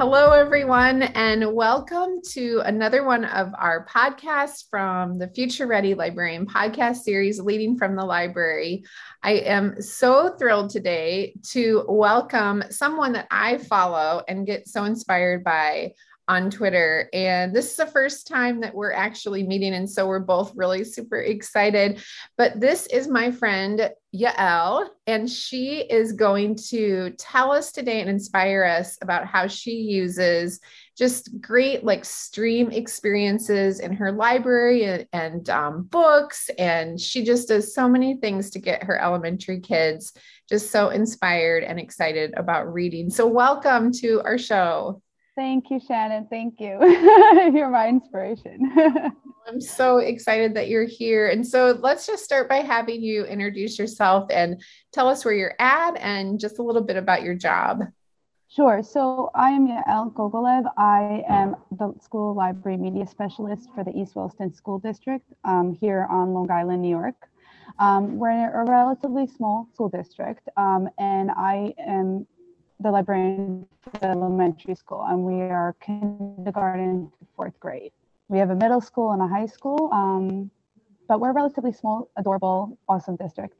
Hello, everyone, and welcome to another one of our podcasts from the Future Ready Librarian podcast series, Leading from the Library. I am so thrilled today to welcome someone that I follow and get so inspired by on Twitter. And this is the first time that we're actually meeting. And so we're both really super excited. But this is my friend, Yael, and she is going to tell us today and inspire us about how she uses just great like stream experiences in her library and books. And she just does so many things to get her elementary kids just so inspired and excited about reading. So welcome to our show. Thank you, Shannon. Thank you. You're my inspiration. I'm so excited that you're here. And so let's just start by having you introduce yourself and tell us where you're at and just a little bit about your job. Sure. So I am Yael Gogolev. I am the school library media specialist for the East Williston School District here on Long Island, New York. We're a relatively small school district, and I am the librarian for the elementary school, and we are kindergarten to fourth grade. We have a middle school and a high school, but we're a relatively small, adorable, awesome district.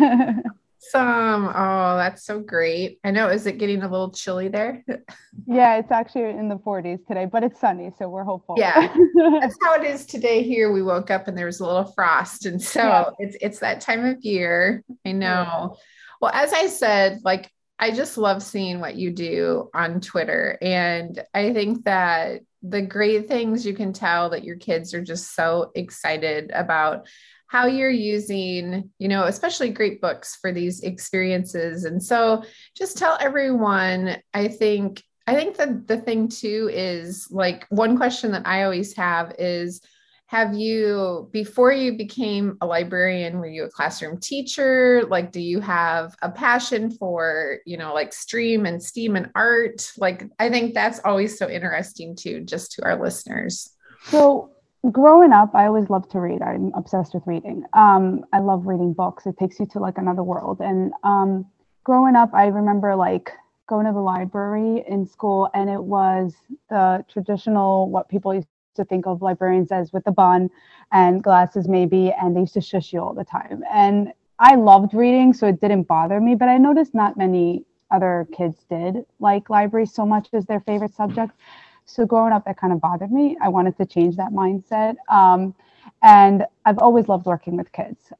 Awesome. Oh, that's so great. I know. Is it getting a little chilly there? Yeah, it's actually in the 40s today, but it's sunny, so we're hopeful. Yeah, that's how it is today here. We woke up and there was a little frost. And so Yeah. it's that time of year. I know. Well, as I said, like, I just love seeing what you do on Twitter. And I think that the great things you can tell that your kids are just so excited about how you're using, especially great books for these experiences. And so just tell everyone, I think that the thing too is like one question that I always have is, have you, before you became a librarian, were you a classroom teacher? Like, do you have a passion for, like stream and STEAM and art? Like, I think that's always so interesting too, just to our listeners. So growing up, I always loved to read. I'm obsessed with reading. I love reading books. It takes you to like another world. And growing up, I remember like going to the library in school, and it was the traditional, what people used to think of librarians as, with the bun and glasses maybe, and they used to shush you all the time. And I loved reading, so it didn't bother me, but I noticed not many other kids did like libraries so much as their favorite subject. So growing up, that kind of bothered me. I wanted to change that mindset. And I've always loved working with kids.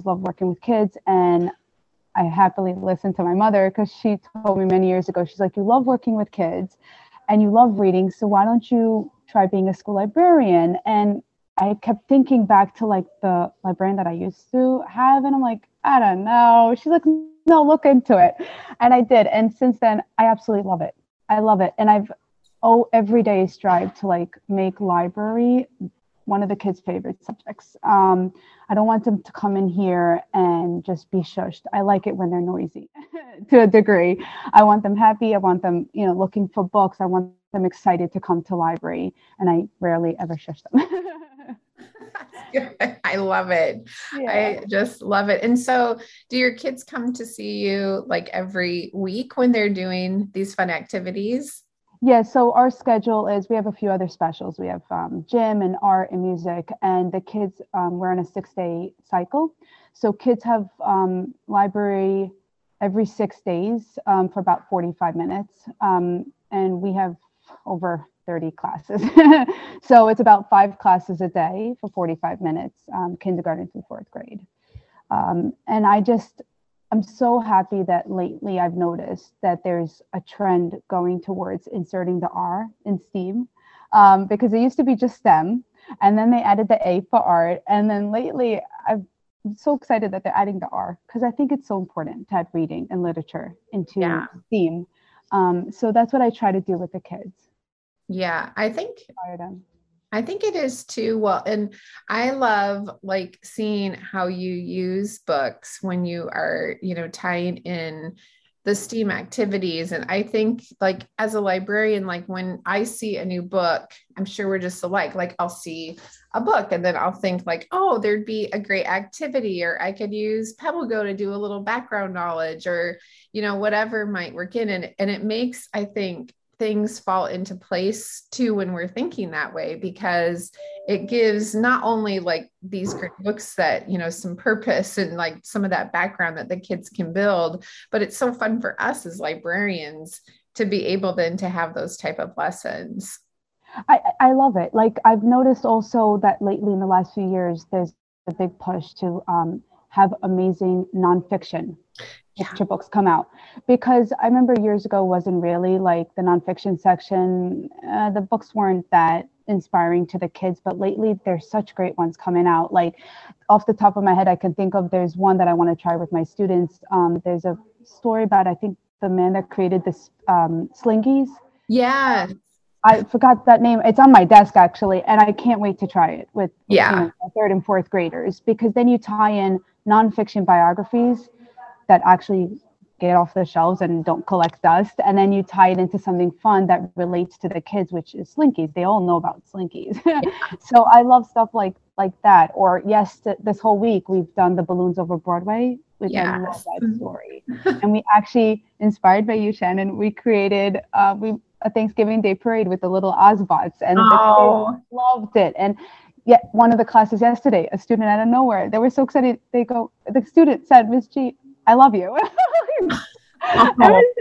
And I happily listened to my mother because she told me many years ago, she's like, you love working with kids and you love reading, so why don't you try being a school librarian? And I kept thinking back to like the librarian that I used to have, and I'm like, I don't know. She's like, no, look into it. And I did. And since then, I absolutely love it. I love it. And every day strive to like make library one of the kids' favorite subjects. I don't want them to come in here and just be shushed. I like it when they're noisy to a degree. I want them happy. I want them, looking for books. I want them excited to come to library, and I rarely ever shush them. I love it. Yeah. I just love it. And so do your kids come to see you like every week when they're doing these fun activities? Yeah, so our schedule is, we have a few other specials. We have gym and art and music, and the kids, we're on a 6-day cycle. So kids have library every 6 days for about 45 minutes. And we have over 30 classes. So it's about 5 classes a day for 45 minutes, kindergarten through fourth grade. And I'm so happy that lately I've noticed that there's a trend going towards inserting the R in STEAM, because it used to be just STEM, and then they added the A for art. And then lately I'm so excited that they're adding the R, because I think it's so important to add reading and literature into STEAM. So that's what I try to do with the kids. Yeah, Inspire them. I think it is too. Well, and I love like seeing how you use books when you are, tying in the STEAM activities. And I think like as a librarian, like when I see a new book, I'm sure we're just alike. Like I'll see a book and then I'll think like, oh, there'd be a great activity, or I could use PebbleGo to do a little background knowledge, or, whatever might work in. And it makes, I think, things fall into place too when we're thinking that way, because it gives not only like these great books that, you know, some purpose and like some of that background that the kids can build, but it's so fun for us as librarians to be able then to have those type of lessons. I love it. Like I've noticed also that lately in the last few years, there's a big push to have amazing nonfiction picture books come out, because I remember years ago wasn't really like the nonfiction section. The books weren't that inspiring to the kids, but lately there's such great ones coming out. Like off the top of my head, I can think of, there's one that I want to try with my students. There's a story about, I think, the man that created this Slinkies. Yeah. I forgot that name. It's on my desk actually, and I can't wait to try it with third and fourth graders, because then you tie in nonfiction biographies that actually get off the shelves and don't collect dust, and then you tie it into something fun that relates to the kids, which is Slinkies. They all know about Slinkies. So I love stuff like that. Or this whole week we've done the Balloons Over Broadway, which I love that story. And we actually, inspired by you, Shannon, we created a Thanksgiving Day parade with the little Ozbots, and the kids loved it. And yet one of the classes yesterday, a student out of nowhere, they were so excited. The student said, "Miss G, I love you." I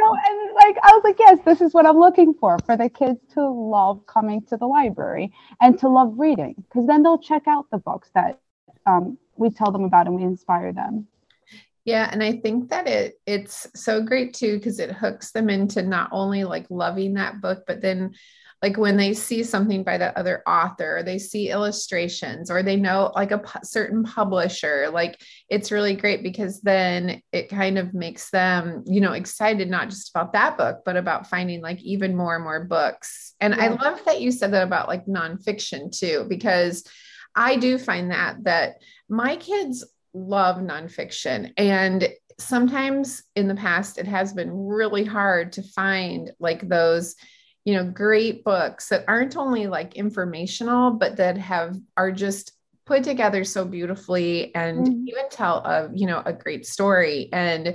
was like, yes, this is what I'm looking for the kids to love coming to the library and to love reading, because then they'll check out the books that we tell them about and we inspire them. Yeah. And I think that it's so great too, because it hooks them into not only like loving that book, but then like when they see something by that other author, or they see illustrations, or they know like a certain publisher, like it's really great, because then it kind of makes them, you know, excited, not just about that book, but about finding like even more and more books. And I love that you said that about like nonfiction too, because I do find that my kids love nonfiction. And sometimes in the past, it has been really hard to find like those, you know, great books that aren't only like informational, but that are just put together so beautifully and even tell a great story. And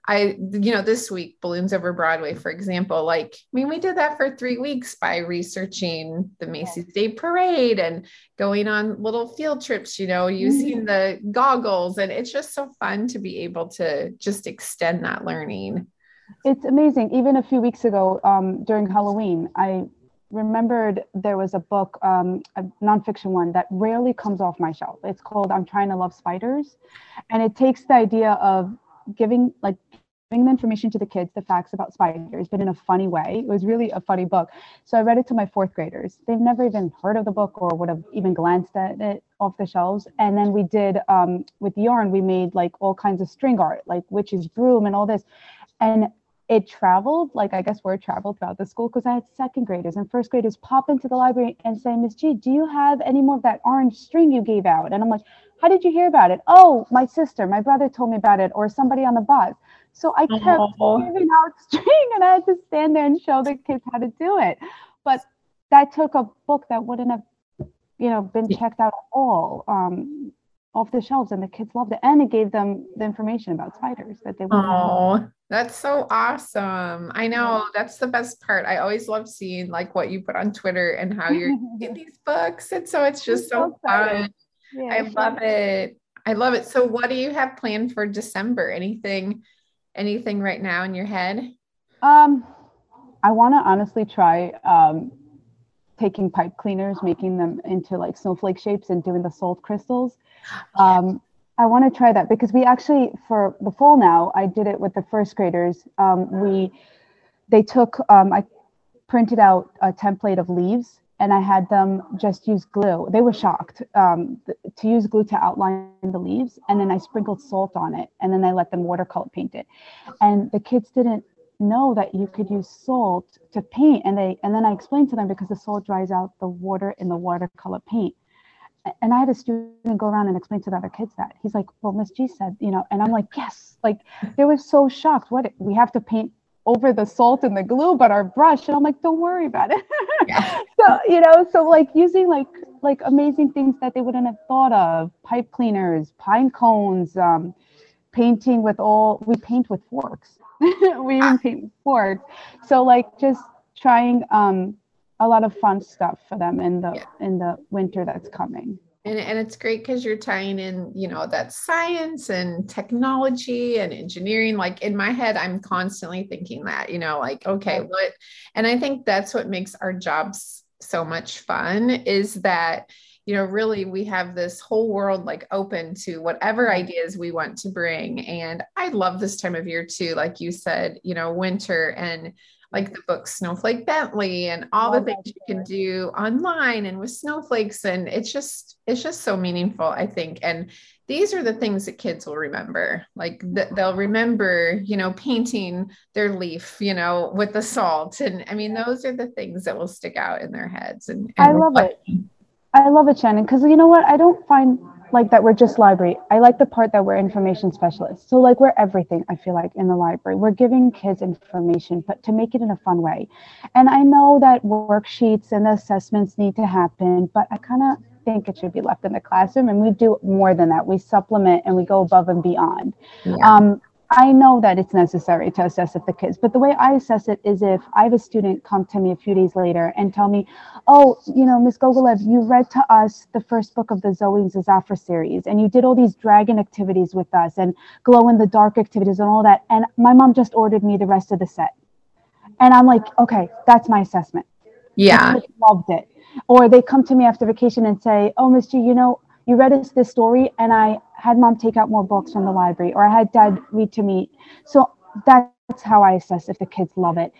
this week, Balloons Over Broadway, for example, we did that for 3 weeks by researching the Macy's Day Parade and going on little field trips, using the goggles. And it's just so fun to be able to just extend that learning. It's amazing. Even a few weeks ago, during Halloween, I remembered there was a book, a nonfiction one that rarely comes off my shelf. It's called I'm Trying to Love Spiders. And it takes the idea of giving the information to the kids, the facts about spiders, but in a funny way. It was really a funny book. So I read it to my fourth graders. They've never even heard of the book or would have even glanced at it off the shelves. And then we did, with yarn, we made like all kinds of string art, like witch's broom and all this. And it traveled, I guess word traveled throughout the school, because I had second graders and first graders pop into the library and say, Miss G, do you have any more of that orange string you gave out? And I'm like, how did you hear about it? Oh, my brother told me about it, or somebody on the bus. So I kept giving out string, and I had to stand there and show the kids how to do it. But that took a book that wouldn't have, been checked out at all, off the shelves, and the kids loved it. And it gave them the information about spiders that they wouldn't know. That's so awesome. I know, that's the best part. I always love seeing what you put on Twitter and how you're in these books. And so it's just so fun. Yeah, I love it. I love it. So what do you have planned for December? Anything right now in your head? I want to honestly try taking pipe cleaners, making them into snowflake shapes and doing the salt crystals. I want to try that, because we actually, for the fall now, I did it with the first graders. I printed out a template of leaves, and I had them just use glue. They were shocked to use glue to outline the leaves, and then I sprinkled salt on it, and then I let them watercolor paint it. And the kids didn't know that you could use salt to paint, and then I explained to them, because the salt dries out the water in the watercolor paint. And I had a student go around and explain to the other kids that. He's like, well, Miss G said, and I'm like, yes. They were so shocked. What, we have to paint over the salt and the glue, but our brush. And I'm like, don't worry about it. Yeah. So using amazing things that they wouldn't have thought of: pipe cleaners, pine cones, we paint with forks. We even paint with forks. So just trying a lot of fun stuff for them in the winter that's coming. And it's great because you're tying in, that science and technology and engineering. Like in my head, I'm constantly thinking that, like, okay, what, and I think that's what makes our jobs so much fun is that, really we have this whole world like open to whatever ideas we want to bring. And I love this time of year too, like you said, winter and like the book Snowflake Bentley and all the things you can do online and with snowflakes. And it's just so meaningful, I think. And these are the things that kids will remember. Like they'll remember, painting their leaf, with the salt. And I mean, those are the things that will stick out in their heads. And I love it. I love it, Shannon, because you know what? I don't find like that we're just library. I like the part that we're information specialists. So like we're everything, I feel like, in the library. We're giving kids information, but to make it in a fun way. And I know that worksheets and the assessments need to happen, but I kind of think it should be left in the classroom. And we do more than that. We supplement and we go above and beyond. Yeah. I know that it's necessary to assess if the kids, but the way I assess it is if I have a student come to me a few days later and tell me, oh, Ms. Gogolev, you read to us the first book of the Zoe and Zafra series, and you did all these dragon activities with us and glow in the dark activities and all that. And my mom just ordered me the rest of the set. And I'm like, okay, that's my assessment. Yeah. The kids loved it. Or they come to me after vacation and say, oh, Ms. G, you read us this story and I had mom take out more books from the library, or I had dad read to me. So that's how I assess if the kids love it.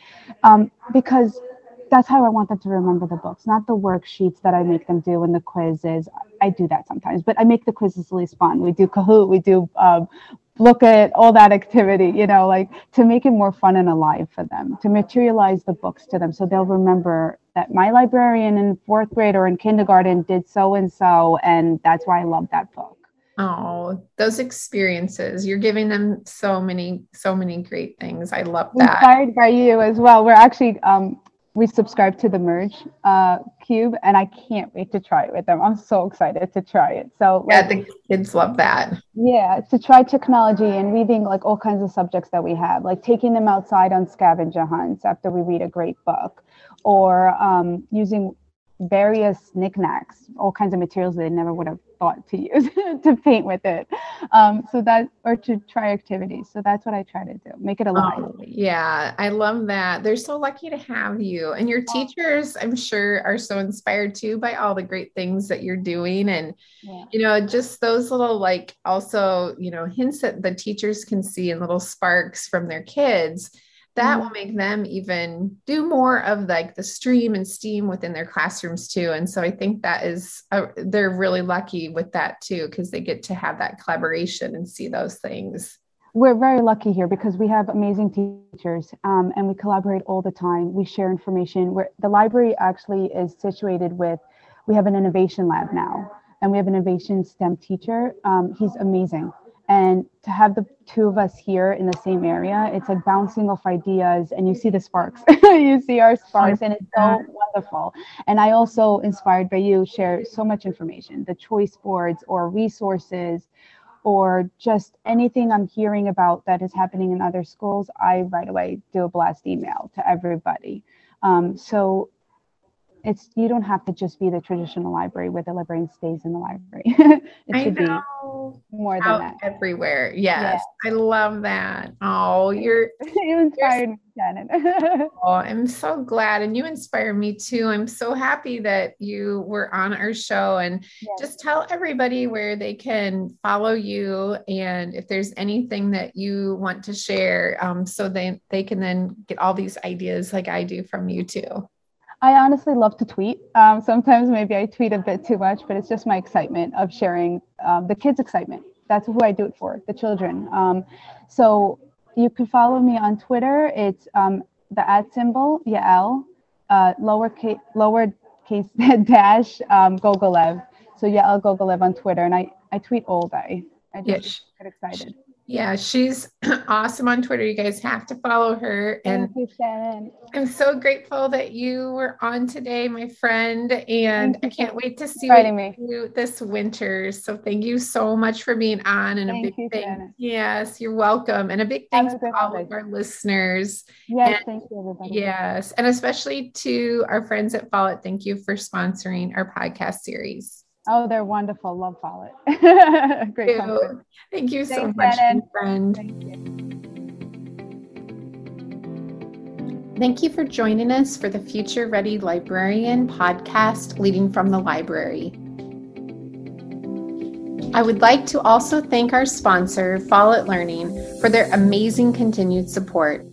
Because that's how I want them to remember the books, not the worksheets that I make them do and the quizzes. I do that sometimes, but I make the quizzes at least fun. We do Kahoot, we do look at all that activity, like to make it more fun and alive for them, to materialize the books to them so they'll remember that my librarian in 4th grade or in kindergarten did so and so, and that's why I love that book. Oh, those experiences. You're giving them so many great things. I love that. Inspired by you as well. We're actually we subscribe to the Merge Cube, and I can't wait to try it with them. I'm so excited to try it. So yeah, the kids love that. Yeah, to try technology and reading like all kinds of subjects that we have, like taking them outside on scavenger hunts after we read a great book, or using various knickknacks, all kinds of materials they never would have thought to use to paint with it. So that, or to try activities. So that's what I try to do. Make it alive. Oh, yeah. I love that. They're so lucky to have you, and your teachers, I'm sure, are so inspired too by all the great things that you're doing. And, just those little, like, also, hints that the teachers can see and little sparks from their kids that will make them even do more of like the stream and STEAM within their classrooms too. And so I think that is, they're really lucky with that too, because they get to have that collaboration and see those things. We're very lucky here because we have amazing teachers and we collaborate all the time. We share information. The library actually is situated with, we have an innovation lab now, and we have an innovation STEM teacher. He's amazing. And to have the two of us here in the same area, it's like bouncing off ideas, and you see the sparks. You see our sparks, and it's so wonderful. And I also, inspired by you, share so much information, the choice boards or resources, or just anything I'm hearing about that is happening in other schools. I right away do a blast email to everybody. So you don't have to just be the traditional library where the librarian stays in the library. It should be more than that. Everywhere. Yes. I love that. Oh, you inspired me, Shannon. Oh, I'm so glad. And you inspire me too. I'm so happy that you were on our show, and just tell everybody where they can follow you, and if there's anything that you want to share, so they can then get all these ideas like I do from you too. I honestly love to tweet. Sometimes maybe I tweet a bit too much, but it's just my excitement of sharing the kids' excitement. That's who I do it for, the children. So you can follow me on Twitter. It's the @ Yael, lowercase dash Gogolev. So Yael Gogolev on Twitter. And I tweet all day. I just get excited. Yeah, she's awesome on Twitter. You guys have to follow her. And Thank you, Shannon. I'm so grateful that you were on today, my friend. And I can't wait to see what you do this winter. So thank you so much for being on. And a big thank. Yes, you're welcome. And a big thanks to all of our listeners. Yes, thank you, everybody. Yes, and especially to our friends at Follett. Thank you for sponsoring our podcast series. Oh, they're wonderful. Love Follett. Great company. Thank you so much, my friend. Thank you. Thank you for joining us for the Future Ready Librarian podcast, Leading from the Library. I would like to also thank our sponsor, Follett Learning, for their amazing continued support.